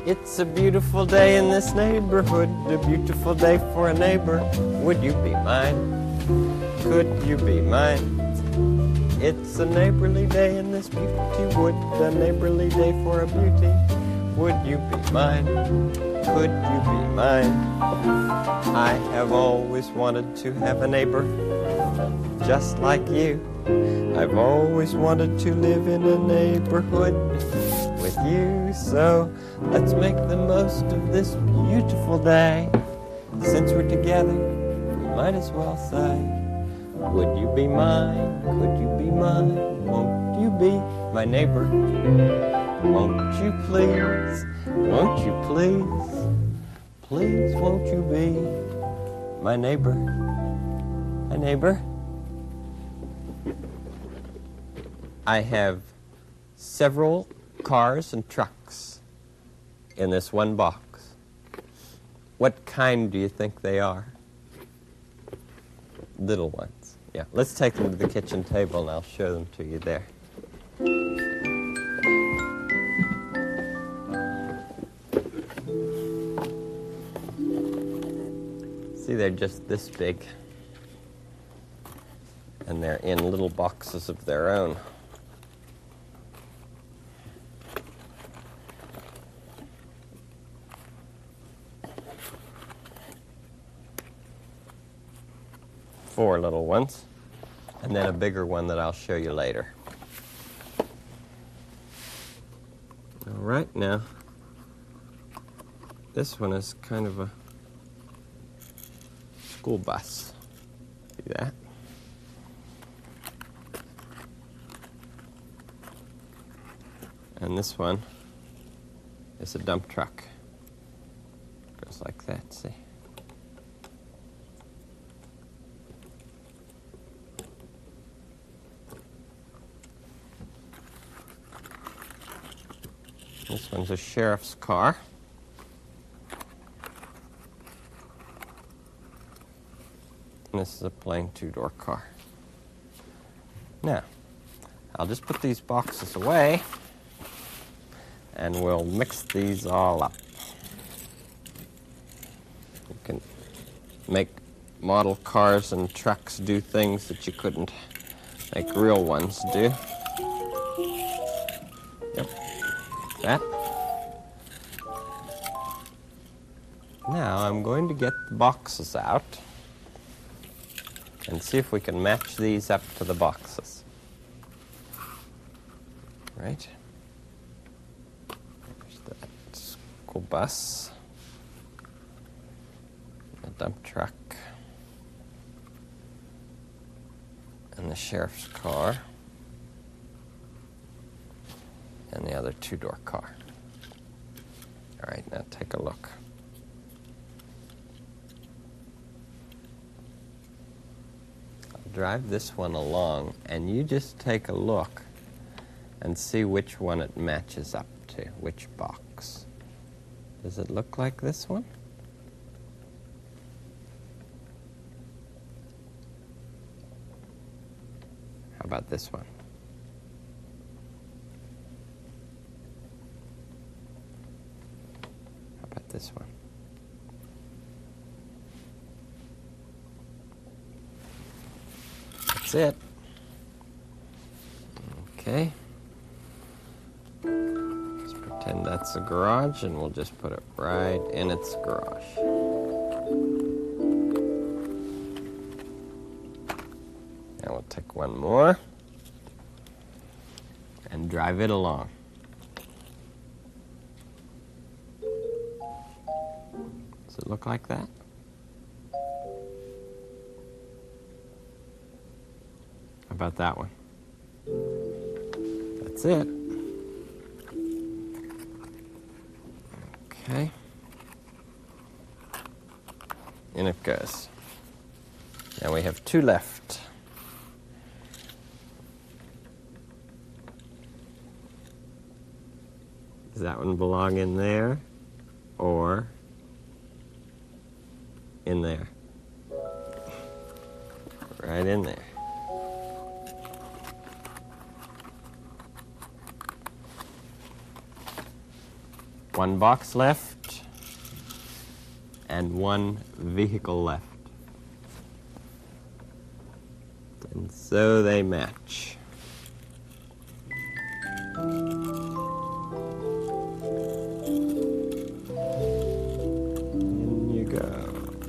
It's a beautiful day in this neighborhood, a beautiful day for a neighbor. Would you be mine? Could you be mine? It's a neighborly day in this beauty wood, a neighborly day for a beauty. Would you be mine? Could you be mine? I have always wanted to have a neighbor just like you. I've always wanted to live in a neighborhood with you. So let's make the most of this beautiful day. Since we're together, we might as well say, would you be mine? Could you be mine? Won't you be my neighbor? Won't you please? Won't you please? Please won't you be my neighbor? My neighbor? I have several cars and trucks in this one box. What kind do you think they are? Little ones. Yeah, let's take them to the kitchen table and I'll show them to you there. See, they're just this big. And they're in little boxes of their own. Four little ones, and then a bigger one that I'll show you later. All right, now, this one is kind of a school bus. See that? And this one is a dump truck. Goes like that, see? This one's a sheriff's car. And this is a plain two-door car. Now, I'll just put these boxes away and we'll mix these all up. You can make model cars and trucks do things that you couldn't make real ones do. Yep. That. Now I'm going to get the boxes out and see if we can match these up to the boxes. Right? There's that school bus, the dump truck, and the sheriff's car. And the other two-door car. All right, now take a look. I'll drive this one along, and you just take a look and see which one it matches up to, which box. Does it look like this one? How about this one? This one. That's it. Okay. Let's pretend that's a garage and we'll just put it right in its garage. Now we'll take one more and drive it along. Does it look like that? How about that one? That's it. Okay. In it goes. Now we have two left. Does that one belong in there or in there? Right in there. One box left and one vehicle left. And so they match. In you go.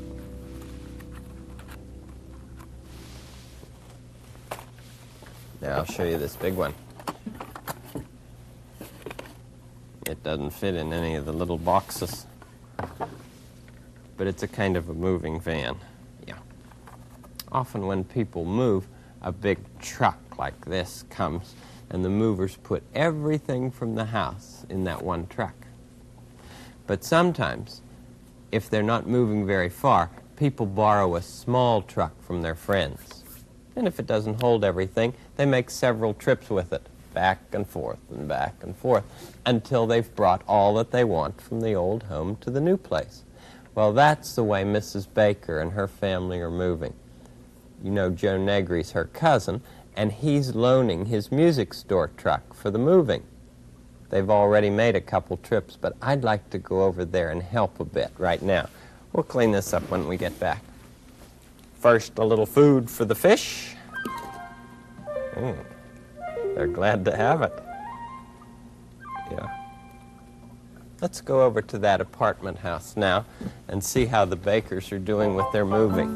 Now I'll show you this big one. It doesn't fit in any of the little boxes, but it's a kind of a moving van. Yeah. Often when people move, a big truck like this comes, and the movers put everything from the house in that one truck. But sometimes, if they're not moving very far, people borrow a small truck from their friends. And if it doesn't hold everything, they make several trips with it, back and forth, until they've brought all that they want from the old home to the new place. Well, that's the way Mrs. Baker and her family are moving. You know, Joe Negri's her cousin, and he's loaning his music store truck for the moving. They've already made a couple trips, but I'd like to go over there and help a bit right now. We'll clean this up when we get back. First, a little food for the fish. They're glad to have it. Yeah. Let's go over to that apartment house now and see how the Bakers are doing with their moving.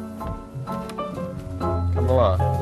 Come along.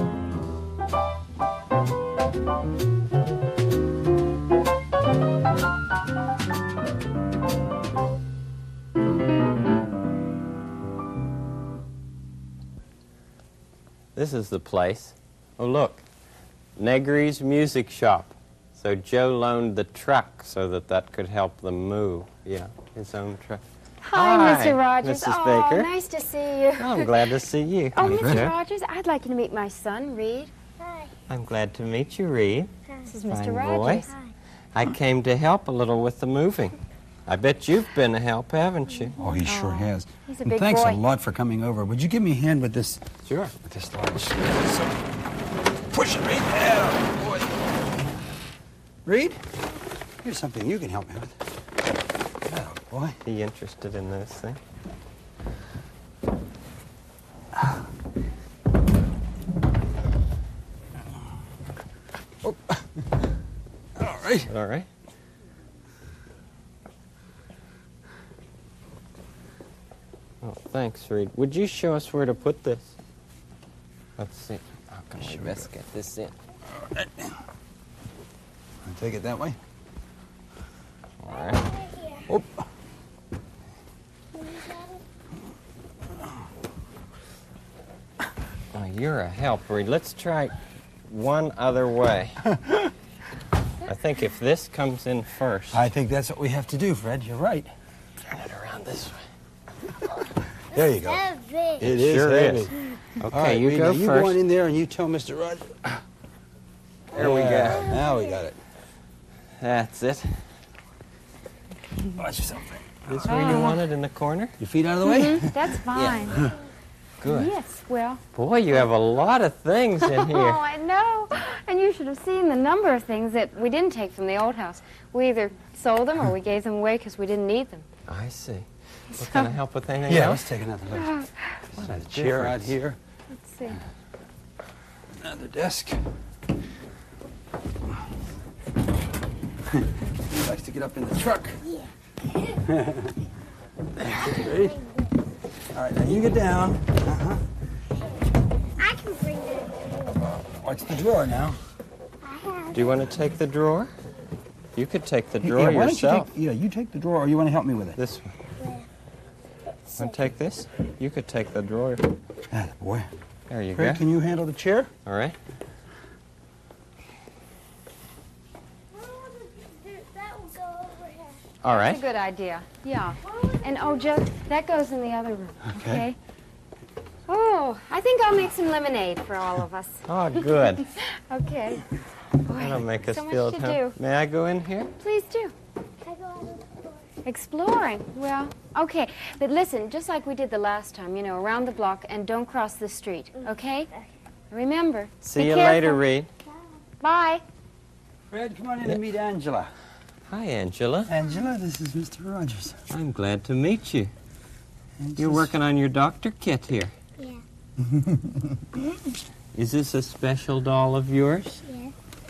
This is the place. Oh, look. Negri's Music Shop. So Joe loaned the truck so that could help them move. Yeah, his own truck. Hi, Mr. Rogers. Mrs. Baker. Nice to see you. Oh, I'm glad to see you. Oh, Mr. Rogers, I'd like you to meet my son, Reed. Hi. I'm glad to meet you, Reed. This is Mr. Fine Rogers. boy. I came to help a little with the moving. I bet you've been a help, haven't you? Oh, he sure has. He's a And big thanks boy. a lot for coming over. Would you give me a hand with this? Sure. With this large. Push it, Reed. Yeah, boy. Reed, here's something you can help me with. Oh, boy. Be interested in those things? Oh. All right. All right. Oh, thanks, Reed. Would you show us where to put this? Let's see. How can we best get this in? All right. I'll take it that way. All right. Oh. Oh, you're a help, Reed. Let's try one other way. I think if this comes in first. I think that's what we have to do, Fred. You're right. Turn it around this way. There you go. Heavy. It is Sure heavy. is. Okay, All right, you Reed, go now you first. go on in there and you tell Mr. Rogers. There we Yeah, go. Now we got it. That's it. Watch yourself. This where you want it, in the corner? Your feet out of the way? That's fine. Good. Yes, well. Boy, you have a lot of things in Oh, here. I know. And you should have seen the number of things that we didn't take from the old house. We either sold them or we gave them away because we didn't need them. I see. Well, can I help with anything Yeah, else? let's take another look. What a Chair out difference. here. Let's see. Another desk. He likes to get up in the truck. Yeah. Ready? All right, now you get down. I can bring it. Watch the drawer now. I have. Do you want to take the drawer? You could take the Yeah, drawer why don't yourself. you take the drawer, or you want to help me with it? This one. Want to take this? You could take the drawer. Ah, boy. There you Fred, go. can you handle the chair? All right. That will go over here. All That's right. a good idea. Yeah. And, oh, Joe, that goes in the other room. Okay. Oh, I think I'll make some lemonade for all of us. Oh, good. Okay. Boy, That'll make us so feel much at to home. do. May I go in here? Please do. I go out of the door. Exploring. Well, okay. But listen, just like we did the last time, you know, around the block and don't cross the street, okay? Remember. See be you careful. later, Reed. Bye. Fred, come on in and meet Angela. Hi, Angela. Angela, this is Mr. Rogers. I'm glad to meet you. And You're just- working on your doctor kit here. Yeah. Is this a special doll of yours? Yeah.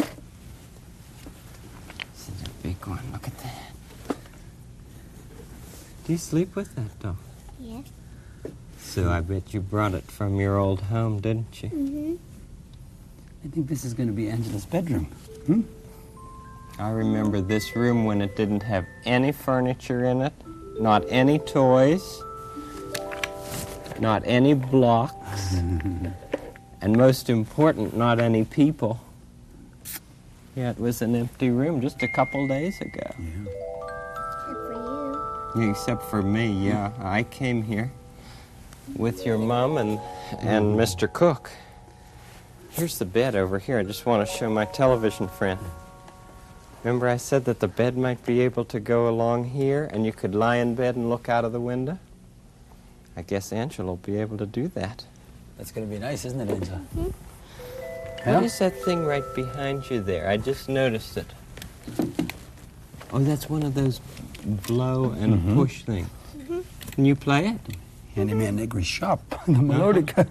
This is a big one. Look at that. Do you sleep with that doll? Yeah. So I bet you brought it from your old home, didn't you? Mm-hmm. I think this is going to be Angela's bedroom. I remember this room when it didn't have any furniture in it, not any toys, not any blocks, and most important, not any people. Yeah, it was an empty room just a couple days ago. Except for you. Yeah, except for me, yeah. I came here with your mom and Mr. Cook. Here's the bed over here. I just want to show my television friend. Remember I said that the bed might be able to go along here and you could lie in bed and look out of the window? I guess Angela will be able to do that. That's going to be nice, isn't it, Angela? What is that thing right behind you there? I just noticed it. Oh, that's one of those blow and push things. Can you play it? Handyman Negri's shop, the melodica.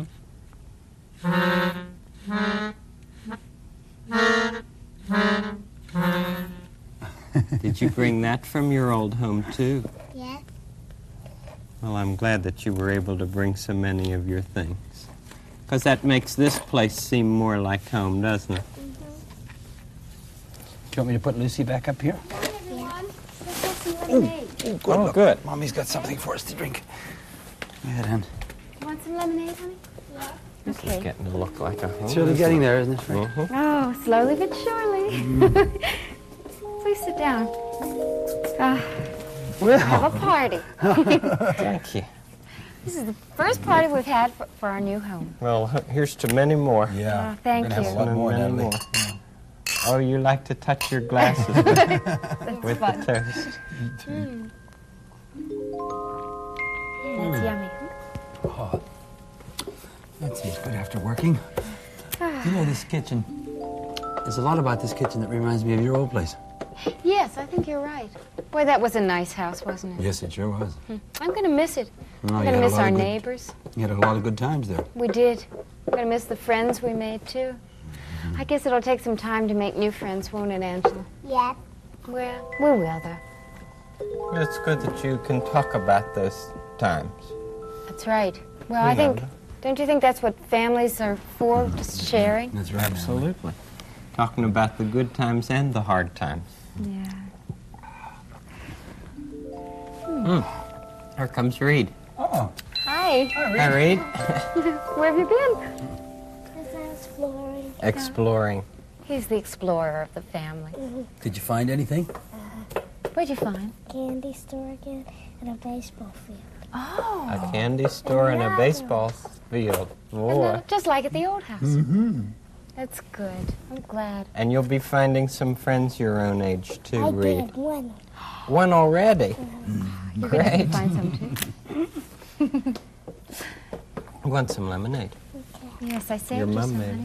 Did you bring that from your old home, too? Yeah. Well, I'm glad that you were able to bring so many of your things. Because that makes this place seem more like home, doesn't it? Do you want me to put Lucy back up here? Hi, everyone. Let's have some lemonade. Good. Oh, look. good. Mommy's got something for us to drink. Go ahead, hon. You want some lemonade, honey? Yeah. This is Okay. getting to look like a home. It's really isn't getting it? there, isn't it, Frank? Mhm. Oh, slowly but surely. Please sit down. Have Well, a party. Thank you. This is the first party we've had for our new home. Well, here's to many more. yeah. Oh, thank We're gonna have you. a lot more, Many Natalie. more. Oh, you like to touch your glasses with, That's with fun. the toast. That's yummy. Oh, that tastes good after working. You know, this kitchen, there's a lot about this kitchen that reminds me of your old place. Yes, I think you're right. Boy, that was a nice house, wasn't it? Yes, it sure was. I'm going to miss it. Oh, I'm you going had to a miss lot our of good- neighbors. You had a lot of good times there. We did. I'm going to miss the friends we made, too. I guess it'll take some time to make new friends, won't it, Angela? Yeah. Well, we will, though. It's good that you can talk about those times. That's right. Well, I think, don't you think that's what families are for, just sharing? That's right. Absolutely. Talking about the good times and the hard times. Yeah. Here comes Reed. Oh, Hi. Hi, Reed. Where have you been? This is exploring. Exploring. He's the explorer of the family. did you find anything? What'd you find? Candy store again and a baseball field. Oh. A candy store and a baseball field. Boy. Just like at the old house. Mm-hmm. That's good. I'm glad. And you'll be finding some friends your own age, too, I Reed. did one. One already. You're going to Great. find some, too. You want some lemonade? Yes, I saved Your you mum some, made it. honey.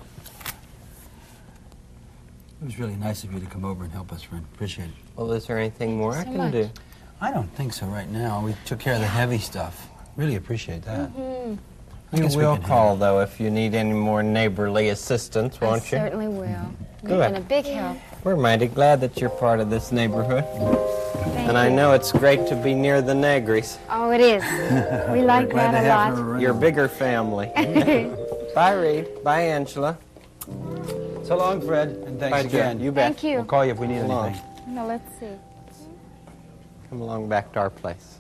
It was really nice of you to come over and help us, friend. Appreciate it. Well, is there anything more I so can much. do? I don't think so right now. We took care of the heavy stuff. Really appreciate that. You guess we will can call, though, if you need any more neighborly assistance, I won't you? certainly will. You've Good. been a big help. We're mighty glad that you're part of this neighborhood. Thank And I you. know it's great to be near the Negris, Oh, it is. We like Glad that to a have her lot. around. your bigger family. Bye, Reed. Bye, Angela. So long, Fred, and thanks Bye, Joe. again. You bet. Thank you. We'll call you if we need So long. anything. Now, let's see. Come along back to our place.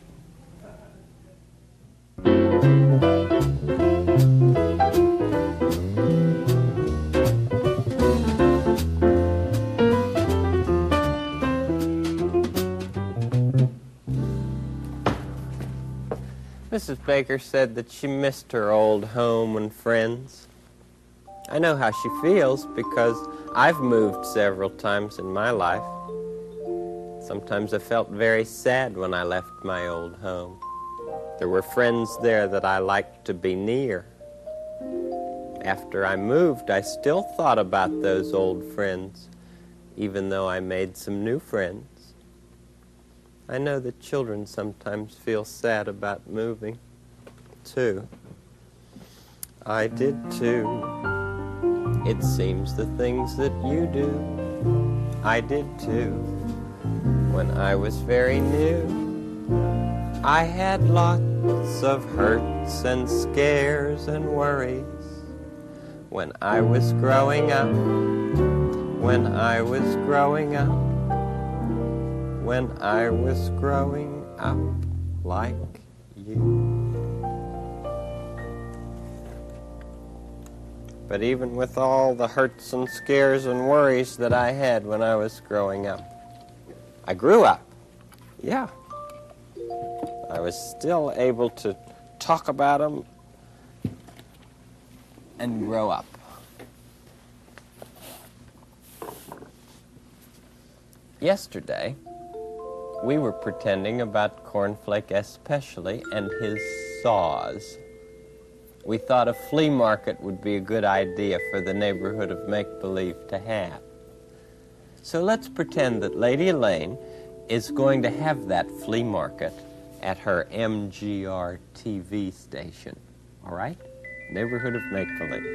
Mrs. Baker said that she missed her old home and friends. I know how she feels because I've moved several times in my life. Sometimes I felt very sad when I left my old home. There were friends there that I liked to be near. After I moved, I still thought about those old friends even though I made some new friends. I know that children sometimes feel sad about moving, too. I did too. It seems the things that you do, I did too. When I was very new, I had lots of hurts and scares and worries. When I was growing up, when I was growing up, when I was growing up like you. But even with all the hurts and scares and worries that I had when I was growing up, I grew up. Yeah. I was still able to talk about them and grow up. Yesterday, we were pretending about Cornflake especially and his saws. We thought a flea market would be a good idea for the neighborhood of make-believe to have. So let's pretend that Lady Elaine is going to have that flea market at her MGR TV station. All right? Neighborhood of make-believe.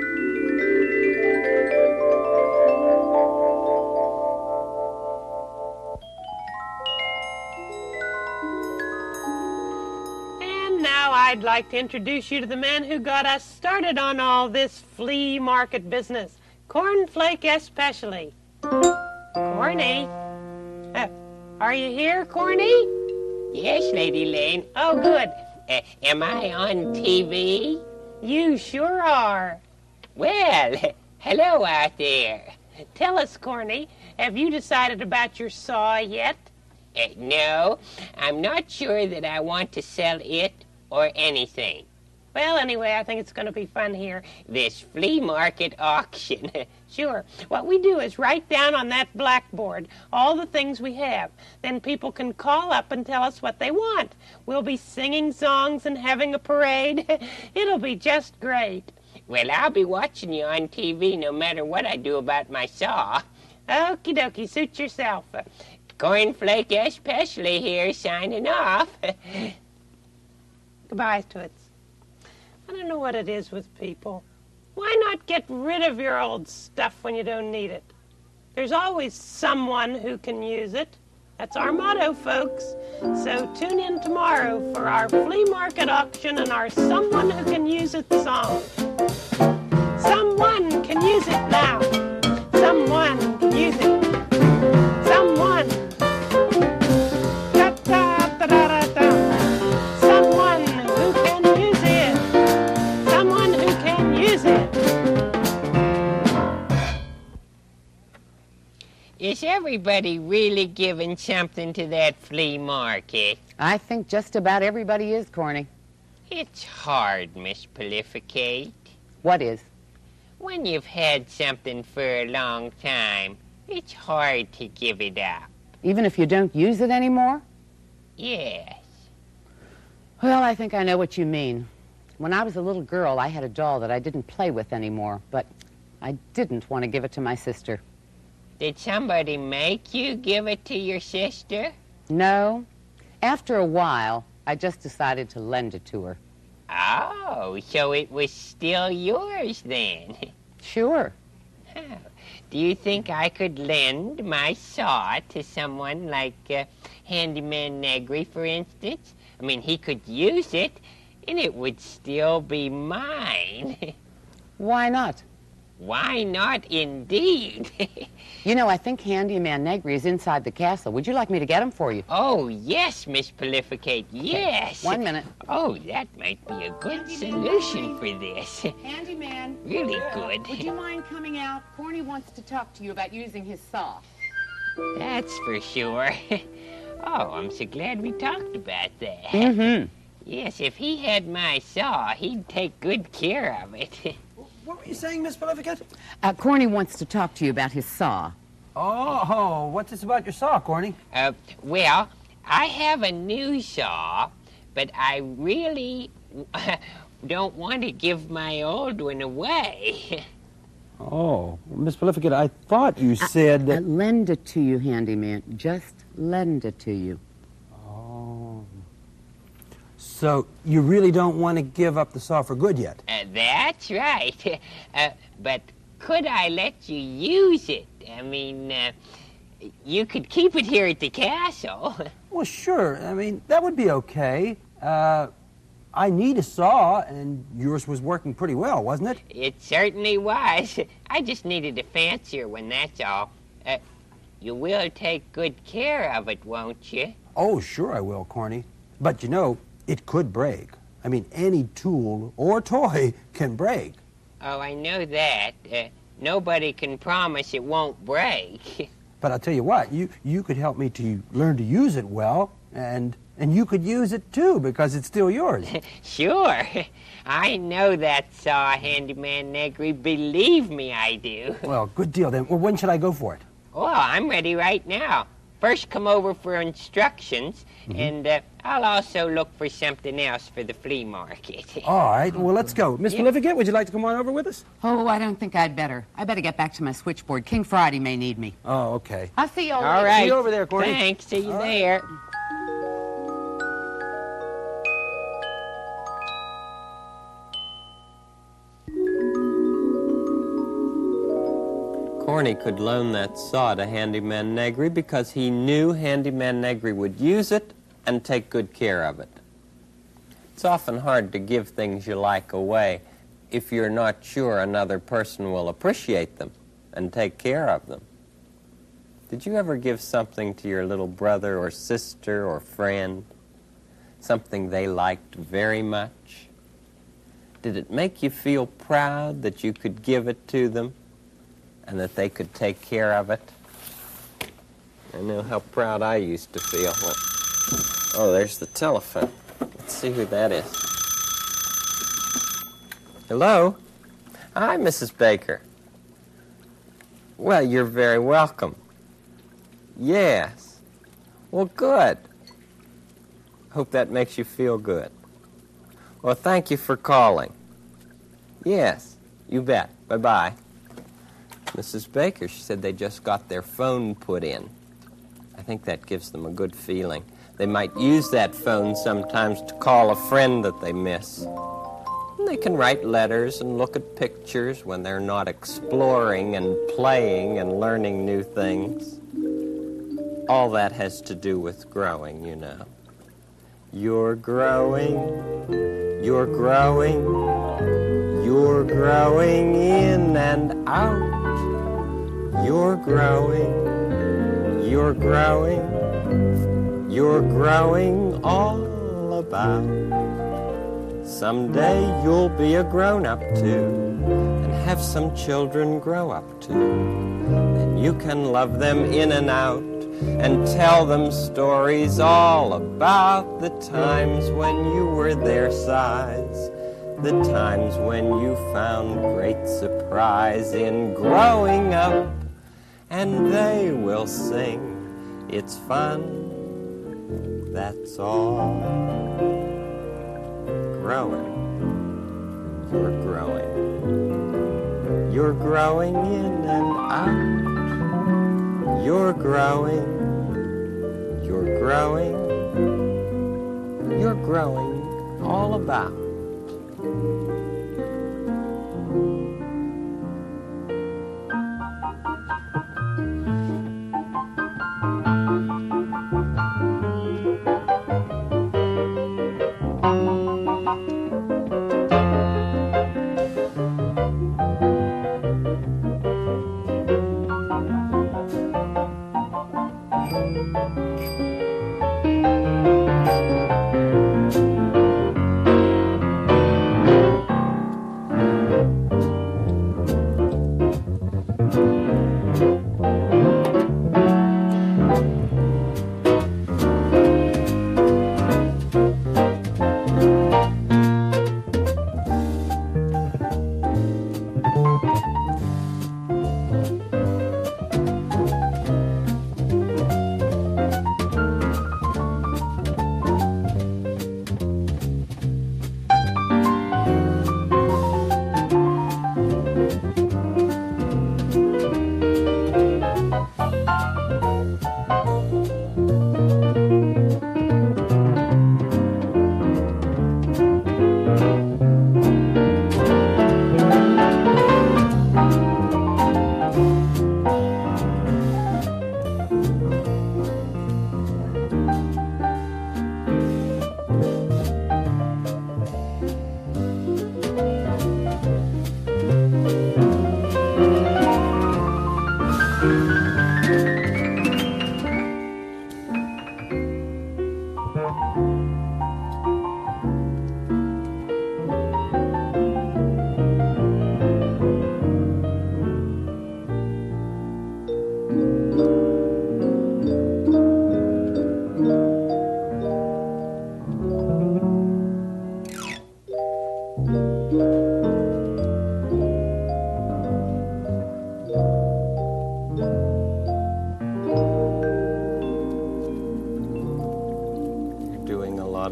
I'd like to introduce you to the man who got us started on all this flea market business. Cornflake especially. Corny? Are you here, Corny? Yes, Lady Lane. Oh, good. Am I on TV? You sure are. Well, hello out there. Tell us, Corny, have you decided about your saw yet? No, I'm not sure that I want to sell it or anything. Well, anyway, I think it's going to be fun here. This flea market auction. Sure. What we do is write down on that blackboard all the things we have. Then people can call up and tell us what they want. We'll be singing songs and having a parade. It'll be just great. Well, I'll be watching you on TV no matter what I do about my saw. Okie dokie, suit yourself. Cornflake especially here, signing off. Goodbye, Toots. I don't know what it is with people. Why not get rid of your old stuff when you don't need it? There's always someone who can use it. That's our motto, folks. So tune in tomorrow for our flea market auction and our Someone Who Can Use It song. Someone can use it now. Someone can use it. Someone. Da-da-da-da-da-da. Someone who can use it. Someone who can use it. Is everybody really giving something to that flea market? I think just about everybody is, Corny. It's hard, Miss Prolificate. What is? When you've had something for a long time, it's hard to give it up. Even if you don't use it anymore? Yes. Well, I think I know what you mean. When I was a little girl, I had a doll that I didn't play with anymore, but I didn't want to give it to my sister. Did somebody make you give it to your sister? No. After a while, I just decided to lend it to her. Oh, so it was still yours then. Sure. Oh, do you think I could lend my saw to someone like Handyman Negri, for instance? I mean, he could use it, and it would still be mine. Why not? Why not, indeed? You know, I think Handyman Negri is inside the castle. Would you like me to get him for you? Oh, yes, Miss Prolificate, yes. 1 minute. Oh, that might be a good solution for this. Handyman. Really good. Would you mind coming out? Corny wants to talk to you about using his saw. That's for sure. Oh, I'm so glad we talked about that. Mm-hmm. Yes, if he had my saw, he'd take good care of it. What were you saying, Miss Prolificate? Corny wants to talk to you about his saw. Oh, what's this about your saw, Corny? Well, I have a new saw, but I really don't want to give my old one away. Oh, Miss Prolificate, I thought you said that... Lend it to you, handyman. Just lend it to you. Oh. So you really don't want to give up the saw for good yet? That's right. But could I let you use it? I mean, you could keep it here at the castle. Well, sure. I mean, that would be okay. I need a saw, and yours was working pretty well, wasn't it? It certainly was. I just needed a fancier one, that's all. You will take good care of it, won't you? Oh, sure I will, Corny. But you know, it could break. I mean, any tool or toy can break. Oh, I know that. Nobody can promise it won't break. But I'll tell you what, you could help me to learn to use it well, and you could use it too, because it's still yours. Sure. I know that saw, Handyman Negri. Believe me, I do. Well, good deal then. Well, when should I go for it? Oh, I'm ready right now. First come over for instructions, and I'll also look for something else for the flea market. All right, well, let's go. Miss Prolificate, would you like to come on over with us? Oh, I don't think I'd better. I better get back to my switchboard. King Friday may need me. Oh, okay. I'll see you all All later. right. See you over there, Corny. Thanks. See you there. Corny could loan that saw to Handyman Negri because he knew Handyman Negri would use it and take good care of it. It's often hard to give things you like away if you're not sure another person will appreciate them and take care of them. Did you ever give something to your little brother or sister or friend, something they liked very much? Did it make you feel proud that you could give it to them and that they could take care of it? I know how proud I used to feel. Oh, there's the telephone. Let's see who that is. Hello? Hi, Mrs. Baker. Well, you're very welcome. Yes. Well, good. Hope that makes you feel good. Well, thank you for calling. Yes, you bet. Bye-bye. Mrs. Baker, she said they just got their phone put in. I think that gives them a good feeling. They might use that phone sometimes to call a friend that they miss. And they can write letters and look at pictures when they're not exploring and playing and learning new things. All that has to do with growing, you know. You're growing, you're growing, you're growing in and out. You're growing, you're growing, you're growing all about. Someday you'll be a grown-up too, and have some children grow up too. And you can love them in and out, and tell them stories all about the times when you were their size, the times when you found great surprise in growing up. And they will sing, it's fun, that's all. Growing, you're growing. You're growing in and out. You're growing, you're growing, you're growing all about.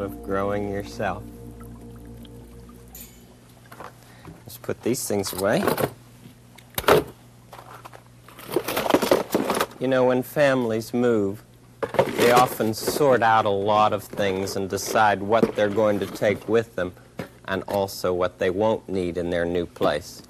thought of growing yourself. Let's put these things away. You know, when families move, they often sort out a lot of things and decide what they're going to take with them and also what they won't need in their new place.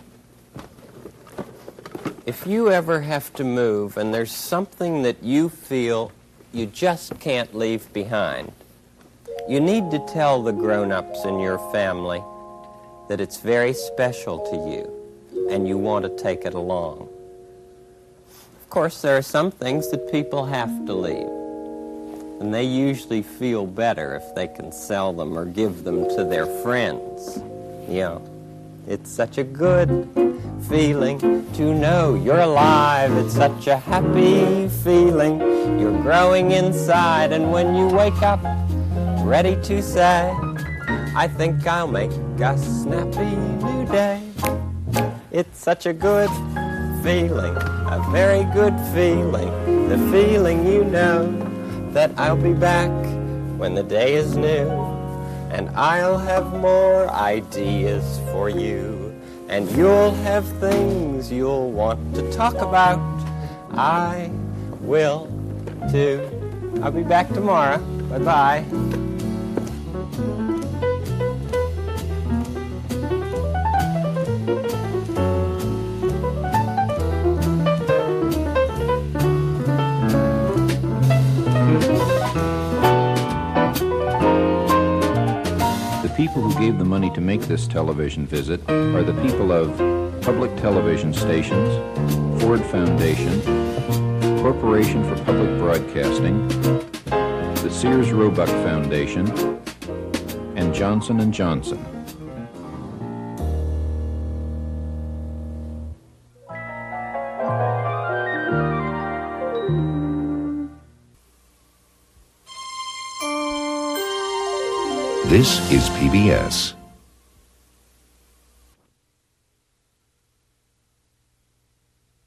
If you ever have to move and there's something that you feel you just can't leave behind, you need to tell the grown-ups in your family that it's very special to you and you want to take it along. Of course, there are some things that people have to leave, and they usually feel better if they can sell them or give them to their friends. You know, it's such a good feeling to know you're alive. It's such a happy feeling. You're growing inside, and when you wake up, ready to say, I think I'll make a snappy new day. It's such a good feeling, a very good feeling, the feeling you know that I'll be back when the day is new, and I'll have more ideas for you, and you'll have things you'll want to talk about. I will too. I'll be back tomorrow. Bye-bye. The people who gave the money to make this television visit are the people of Public Television Stations, Ford Foundation, Corporation for Public Broadcasting, the Sears Roebuck Foundation, and Johnson & Johnson. This is PBS.